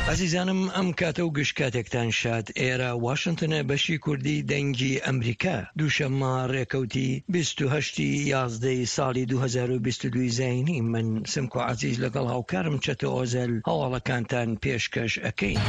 عزیزانم ئەم کاتە و گشت کاتێکتان شاد. ئێرە واشنگتنە بەشی کوردی دەنگی ئەمریکا دووشەممە ڕێکەوتی 28/11 ساڵی 2022 زاینی. من سمکۆ عزیز لەگەڵ هاوکارم چەتە ئۆزەل هەواڵەکانتان پێشکەش ئەکەین.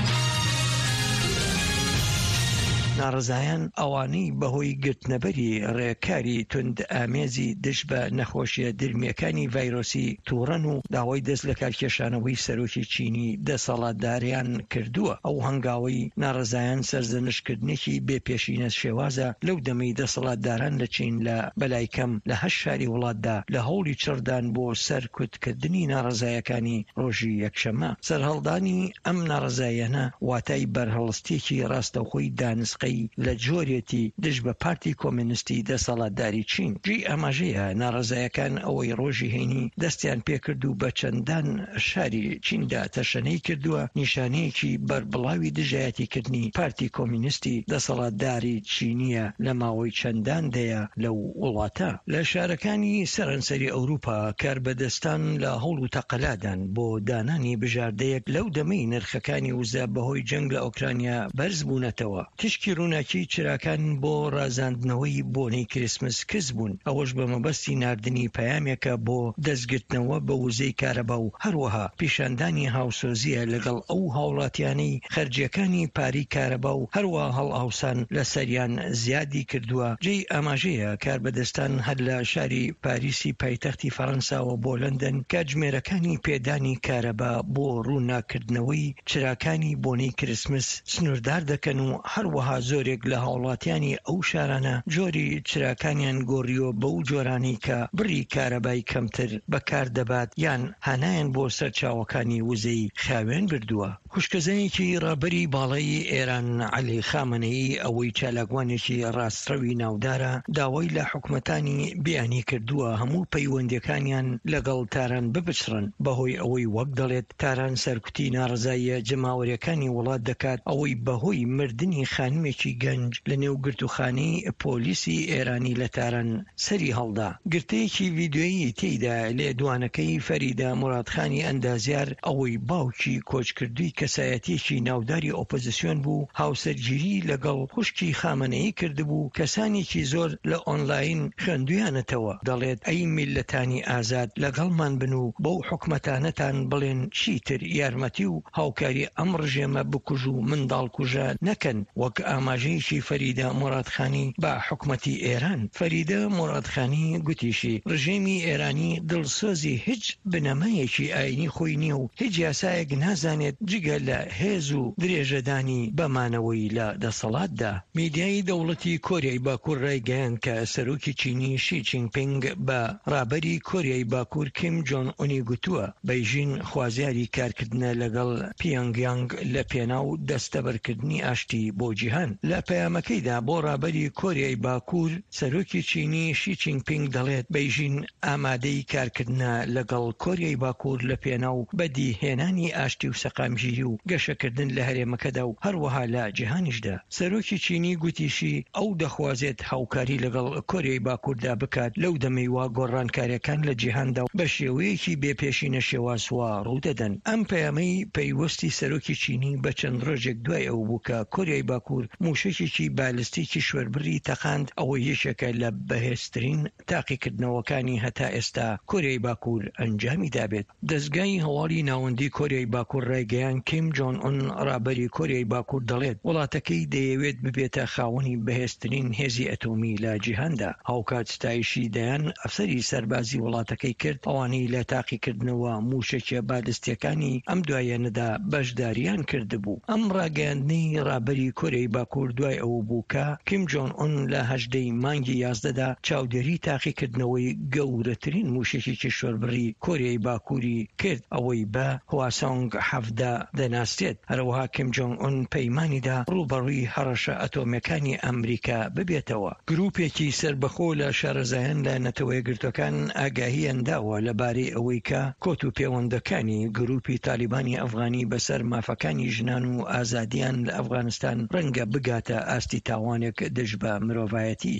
ناڕزایان ئەوانەی بەهۆی گرتنەبەری ڕێکاری تند ئامێزی دش بە نەخۆشیە درمیەکانی ڤایرۆسی تووڕەن و داوای دەست لە کارکێشانەوەی سەرۆکی چینی دەسەڵاتداریان کردووە. ئەو هەنگاوی ناڕزایان سەرزەنشکردنێکی بێپێشینە شێوازە لەو دەمەی دەسەڵاتداران لە چین لە بەلایکەم لە 8 شاری وڵاتدا لە هەوڵی چڕدان بۆ سەرکوتکردنی ناڕزایەکانی ڕۆژی یەکشەمە. سەرهەڵدانی ئەم ناڕزایەنە واتای بەرهەڵستێکی ڕاستەوخۆی دانسقی لە جۆرێتی دژ بە پارتی کۆمونیستی دەسەڵاتداری چین. جێی ئاماژەیە ناڕزایەکان ئەوەی ڕۆژی هەینی دەستیان پێکرد و بە چەندان شاری چیندا تەشەنەی کردووە نیشانەیەکی بەربڵاوی دژایەتیکردنی پارتی کۆمونیستی دەسەڵاتداری چینیە لە ماوەی چەندان دەیە لەو وڵاتە. لە شارەکانی سەرانسەری ئەوروپا کاربەدەستان لە هەوڵ و تەقەلادان بۆ دانانی بژاردەیەک لەو دەمەی نرخەکانی وزە بەهۆی جەنگ لە ئۆکرانیا بەرز بوونەتەوە. تشکی ڕووناکی چراکان بۆ ڕازاندنەوەی بۆنەی کریسمس کەس بوون. ئەوەش بە مەبەستی ناردنی پەیامێکە بۆ دەستگرتنەوە بە وزەی کارەبا و هەروەها پیشاندانی هاوسۆزیە لەگەڵ ئەو هاوڵاتیانەی خەرجیەکانی پاری کارەبا و هەروە هەڵئاوسان لە سەریان زیادی کردووە. جێی ئاماژەیە کاربەدەستان هەر لە شاری پاریسی پایتەختی فەڕەنساوە بۆ لەندەن کاتژمێرەکانی پێدانی کارەبا بۆ ڕووناکردنەوەی چراکانی بۆنەی کریسمس سنووردار دەکەن و هەروەها زۆرێک لە هاوڵاتیانی ئەو شارانە جۆری چراکانیان گۆڕیۆ بەو جۆرانی کە بڕی کارەبای کەمتر بەکاردەبات یان هەنایەن بۆ سەرچاوەکانی وزەی خاوێن بردووە. خوشکەزانێکی ڕابەری باڵای ئێران عەلی خامنەئی ئەوەی چالاکوانێکی ڕاستڕەوی ناودارە داوای لە حکومەتانی بیانی کردووە هەموو پەیوەندیەکانیان لەگەڵ تاران بپچڕن بەهۆی ئەوەی وەک دەڵێت تاران سەرکوتی ناڕزاییە جەماوەریەکانی وڵات دەکات ئەوەی بەهۆی مردنی خانمێکی گەنج لە نێو گرتوخانەی پۆلیسی ئێرانی لە تاران سەری هەڵدا. گرتەیەکی ڤیدیۆیی تێیدا لێدوانەکەی فەریدە مورادخانی ئەندازیار ئەوەی باوکی کۆچکردووی کەسایەتیەکی ناوداری ئۆپۆزیسیۆن بوو هاوسەرگیری لەگەڵ خوشکی خامنەئی کردبوو کەسانێکی زۆر لە ئۆنلاین خوێندویانەتەوە. دەڵێت ئەی میلەتانی ئازاد لەگەڵمان بن و بەو حکومەتانەتان بڵێن چیتر یارمەتی و هاوکاری ئەم ڕژێمە بکوژ و منداڵکوژە نەکەن وەک ئاماژەیەکی فەریدە مورادخانی بە حکومەتی ئێران. فەریدە مورادخانی گوتیشی ڕژێمی ئێرانی دڵسۆزی هیچ بنەمایەکی ئاینی خۆی نییە و هیچ یاسایەک نازانێت جگە لە هێز و درێژەدانی بەمانەوەی لە دەسەڵاتدا. میدیای دەوڵەتی کۆریای باکوور ڕایگەیاند کە سەرۆکی چینی شی جینپینگ بە ڕابەری کۆریای باکوور کیم جۆن ئونی گوتووە بەیژین خوازیاری کارکردنە لەگەڵ پیۆنگیانگ لە پێناو دەستەبەرکردنی ئاشتی بۆ جیهان. لە پەیامەکەیدا بۆ ڕابەری کۆریای باکوور سەرۆکی چینی شی جینپینگ دەڵێت بەیژین ئامادەی کارکردنە لەگەڵ کۆریای باکوور لە پێناو بەدیهێنانی ئاشتی و سەقامگیری و گەشەکردن لە هەرێمەکەدا و هەروەها لە جیهانیشدا. سەرۆکی چینی گوتیشی ئەو دەخوازێت هاوکاری لەگەڵ کۆریای باکووردا بکات لەو دەمەی وا گۆڕانکاریەکان لە جیهاندا بە شێوەیەکی بێپێشینە شێوازوە ڕوودەدەن. ئەم پەیامەی پەیوەستی سەرۆکی چینی بە چەند ڕۆژێک دوای ئەو بوو کە کۆریای باکوور موشکێکی بالستیکی شوێربڕی تەقاند ئەوە یەکێکە لە بەهێزترین تاقیکردنەوەکانی هەتا ئێستا کۆریای باکوور ئەنجامی دابێت. دەستگای هەواڵی ناوەندی کۆریای باکوور ڕایگەیان کیم جۆن ئون ڕابەری کۆریای باکوور دەڵێت وڵاتەکەی دەیەوێت ببێتە خاوەنی بەهێزترین هێزی ئەتۆمی لە جیهاندا. هاوکات ستایشی دەیان ئەفسەری سەربازی وڵاتەکەی کرد ئەوانەی لە تاقیکردنەوە موشکێ بالستیەکانی ئەم دوایەنەدا بەشداریان کردبوو. ئەم ڕاگەاندنەی ڕابەری کۆریای باکوور دوای ئەوە بوو کە کیم جۆن ئون لە 18 مانگی 11دا چاودێری تاقیکردنەوەی گەورەترین موشکێکی شوێربڕی کۆریای باکووری کرد ئەوەی بە هواسۆنگ 17 دەناسێت. هەروەها کیم جۆن ئون پەیمانیدا ڕوبەڕووی هەڕەشە ئەتۆمیەکانی ئەمریکا ببێتەوە. گروپێکی سربەخۆ لە شارەزایان لە نەتەوەی گرتوەکان ئاگاهیانداوە لەبارەی ئەوەی کە کۆت و پەیوەندەکانی گروپی تالیبانی ئەفغانی بەسەر مافەکانی ژنان و ئازادیان لە ئەفغانستان ڕەنگە بگاتە ئاستی تاوانێک دژ بە مرۆڤایەتی.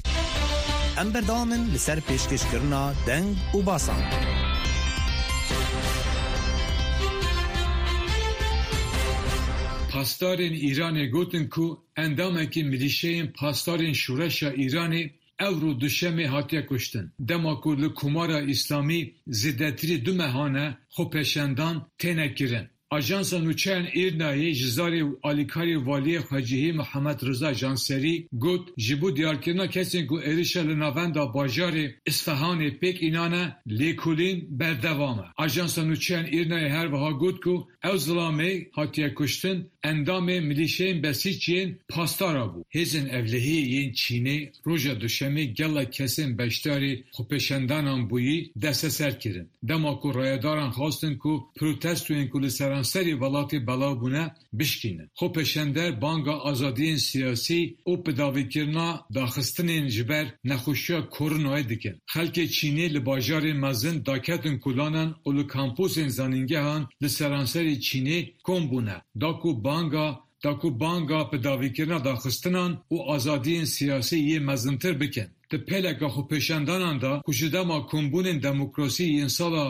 ئەم بەردەوامن لەسەر پێشکەشکردنا دەنگ و باسان. پاسدارên Îranê gotin ku endamekî milîşeyên pasdarên şûreşa Îranê ew rû duşemê hatiye kuştin. Dema ku li Komara İslamî zêdetirî du mehane xwepeşendan têne kirin. Ajansa nûçeyên Îrnayê ji zarê alîkarê Valiyê Xwecihî Mihemed Riza Janserî got ji bo diyarkirina kesên ku êrişa li navenda bajarê Isfahanê pêk înane lêkolîn berdewam e. Ajansa nûçeyên Îrnayê her wiha got ku ew zilamê hatiye kuştin endamê milîşeyên besîçiyên pastara bû. Hêzên Evlehiyê yên Çînê roja duşemê gelek kesên beşdarê xwepeşendanan bûyî desteser kirin. Dema ku rayedaran xwastin ku protestoyên ku li seranserê welatê belav bûne bişkînin. Xwepeşender banga azadiyên siyasî û pidavîkirina daxistinên ji ber nexweşiya koronayê dikin. Xelkê Çînê li bajarên mezin daketin kulanan û li kamposên zanîngehan li seranserê Çînê kom bûne. Da ku banga pidavîkirina daxistinan û azadiyên siyasî yê mezintir bikin. Di pêleka xwepeşendanan da ku ji dema kombûnên demokrasî yên sala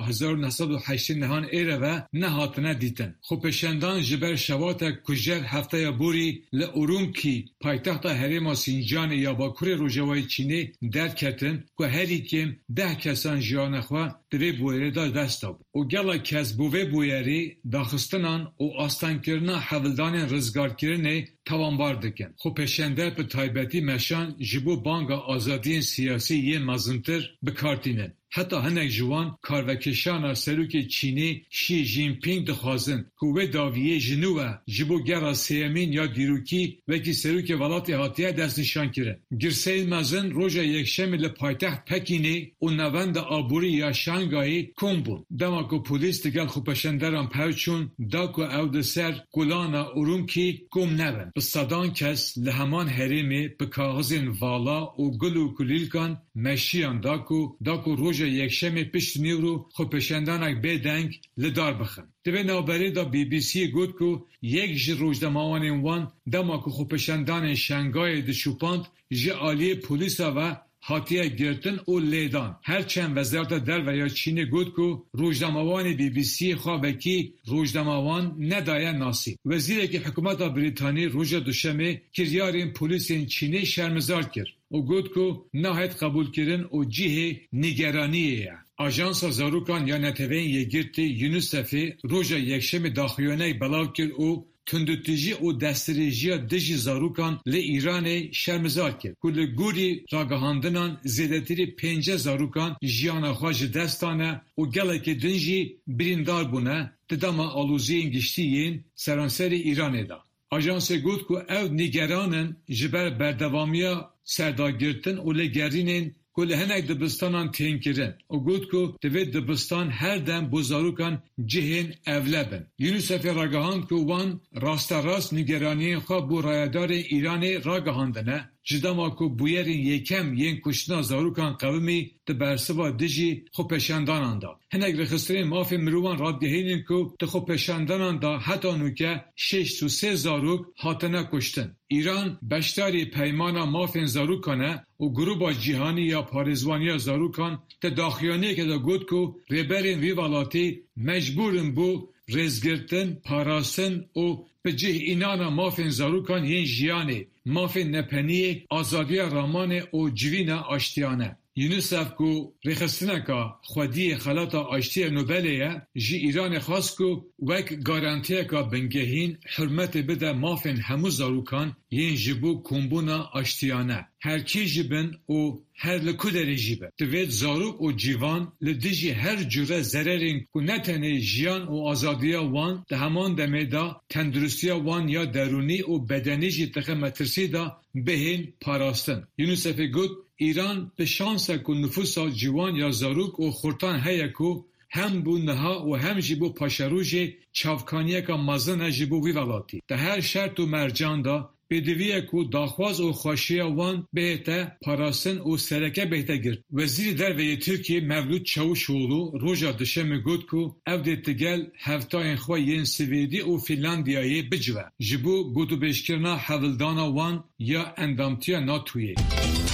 1980 nihan êre ve nehatine dîtin. Xwepeşendan ji ber şevatek kujer hefteya borî li Urumqi paytexta herêma Sincanê ya Bakurê Rojavayê Çînê derketin ku herî kêm 10 kesan jiyana xwe di vê bûyerê de dest dabû. û gelek kes bi vê bûyerê daxistinan û astankirina hevildanên rizgarkirinê tawanbar dikin. Xwepeşender bi taybetî meşan ji bo banga azadiyên siyasî yên mezintir bikartînin. Heta hinek ji wan karvekeşana serokê Çînê Xi Jinping dixwazin ku wê daviyê ji nû ve ji bo gera sêyemîn ya dîrokî wekî serokê welatê hatiye destnîşan kirin. Girseyên mezin roja yekşemê li paytext Pekînê û navenda aborî ya Şangayê kom bûn. Dema ku polîs digel xwepeşenderan pevçûn da ku ew di ser kulana Urumqi kom nebin. Bi sedan kes li heman herêmê bi kaxizên vala û gul û kulîlkan meşiyan da ku roja yekşemê pişt nîvrû xwepeşendanek bêdeng li dar bixin. Di vê navberê da BBC'ye got ku yek ji rojdemawanên wan dema ku xwepeşendanên Şangayê dişûpand ji aliyê polîsa ve hatiye girtin û lêdan. Herçend Wezareta Derve ya Çînê got ku rojdemawanê BBC'ye xwe vekî rojdemawan nedaye nasî. Wezîrekî hikûmeta Brîtanî roja duşemê kiryarên polîsên Çînê şermizar kir. O got ku nahet qebûlkirin û cihê nîgeraniyê ye. Ajansa Zarokan ya Netewên Yekgirtî UNICEF'ê roja yekşemê daxuyaneyek belav kir û tundutîjî û destirêjiya dijî zarokan li Îranê şermizar kir ku li gorî ragihandinan zêdetirî 5 zarokan jiyana xwe ji dest dane û gelekî din jî birîndar bûne di dema aloziyên giştî yên seranserê Îranê de. Ajansê got ku ew nîgeranin ji ber berdewamiya serdagirtin û lêgerînên ku li hinek dibistanan tên kirin. O got ku di vê dibistan her dem bo zarokan cihên evle bin. UNICEF'ê ragihand ku wan rasterast nîgeraniyên xwe bo rayedarên Îranê ragihandine ji dema ku bûyerên yekem yên kuştina zarokan qewimî di bersiva dijî xwepeşendanan da. Hinek rexistirên mafên mirovan radgihînin ku di xwepeşendanan da heta nûke 603 zarok hatine kuştin. İran beşdarî peymana mafên zarokan e û gruba cîhanî ya parêzvaniya zarokan di daxuyaniyekê de got ku rêberên vî welatî mecbûrin bû rêzgirtin, parastin û bi cih înana mafên zarokan yên jiyanê, mafên nepeniyê, azadiya ramanê û civîna aştiyane. UNICEF ku rêxistineka xwediyê xelata aştiya Nobelê ye ji Îranê xwast ku wek garantiyeka bingehîn hürmetê bide mafên hemû zarokan yên ji bo kombûna aştiyane. Herkî jî bin û her li ku derê jî be. Divê zarok û cîvan li dijî her cure zererên ku ne tenê jiyan û azadiya wan di heman demê da tendirustiya wan ya derûnî û bedenî jî dixe metirsî da bihên parastin. UNICEF'ê got İran bi şansa ku nüfusa ciwan ya zarok û xurtan heye ku hem bû niha û hem jî bo paşerojê çavkaniyeka mezin e ji bo vî welatî. Di her şert û mercan da pêdiviye ku daxwaz û xweşiya wan bihête parastin û sereke bihête girt. Wezîrê Derveyê Tirkiye Mevlût Çavuşoğlu roja dişemê got ku ev dê tigel heftayên xwe yên Swêdî û Fînlandiyayê bicive ji bo gotûbêjkirina hevildana wan ya endamtiya NATOyê.